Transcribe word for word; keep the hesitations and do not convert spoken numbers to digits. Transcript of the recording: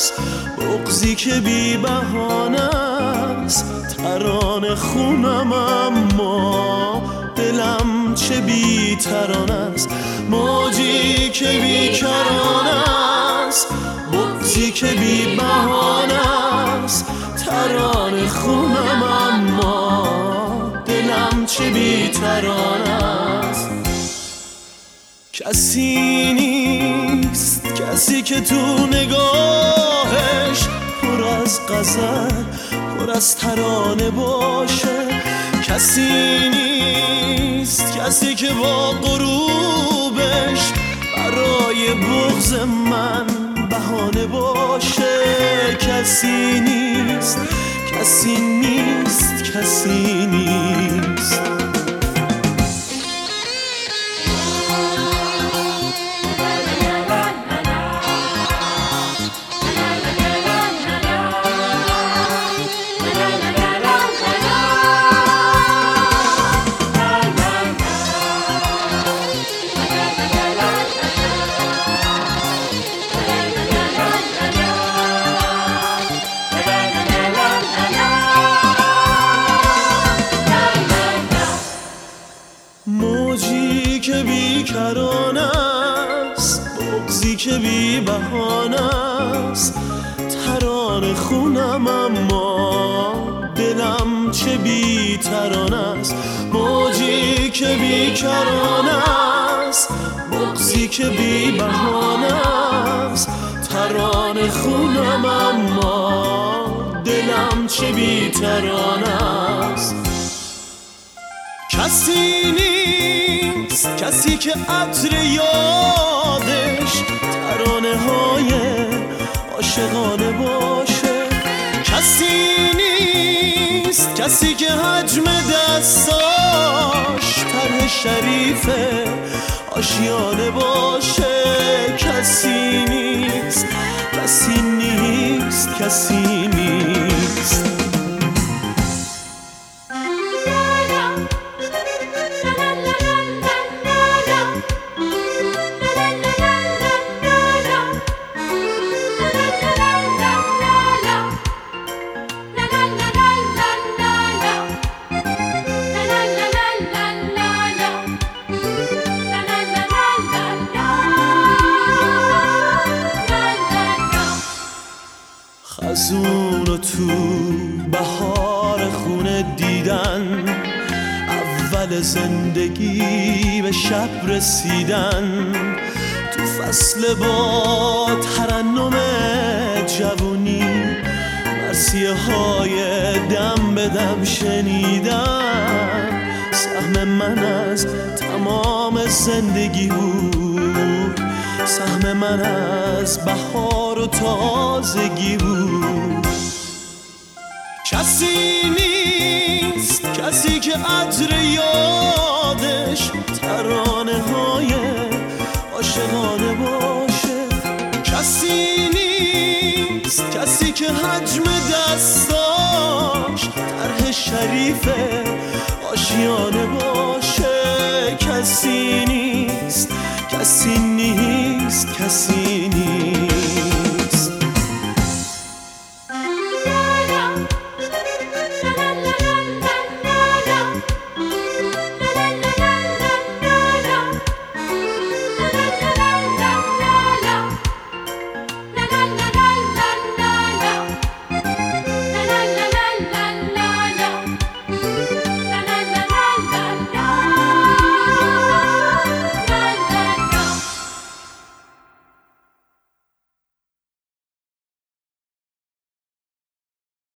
است، بغضی که بی بهانه است. ترانه خونم اما دلم چه بی ترانه است. موجی که بی کرانه است، بغضی که بی بهانه است. ترانه خونم اما دلم چه بی ترانه است. کسی نیست کسی که تو نگاهش پر از غزل پر از ترانه باشه. کسی نیست کسی که با غروبش برای بغض من بهانه باشه. کسی نیست کسی نیست کسی نیست. موجی که بی کرانه است، بغضی که بی بهانه است. ترانه خونم اما دلم چه بی ترانه است. موجی که بی کرانه است، بغضی که بی بهانه است. ترانه خونم اما دلم چه بی ترانه است. کسی نیست کسی که عطر یادش ترانه های عاشقانه باشه. کسی نیست کسی که حجم دستاش طرح شریف آشیانه باشه. کسی نیست کسی نیست کسی نیست. خزون و تو بهار خونه دیدن، اول زندگی به شب رسیدن. تو فصل با ترنم جوونی مرثیه های دم به دم شنیدن. سهم من از تمام زندگی بود، سهم من از بهار و تازگی بود. کسی نیست کسی که عطر یادش ترانه های عاشقانه باشه. کسی نیست کسی که حجم دستاش طرح شریف آشیانه باشه. کسی نیست کسی نیست کسی نیست.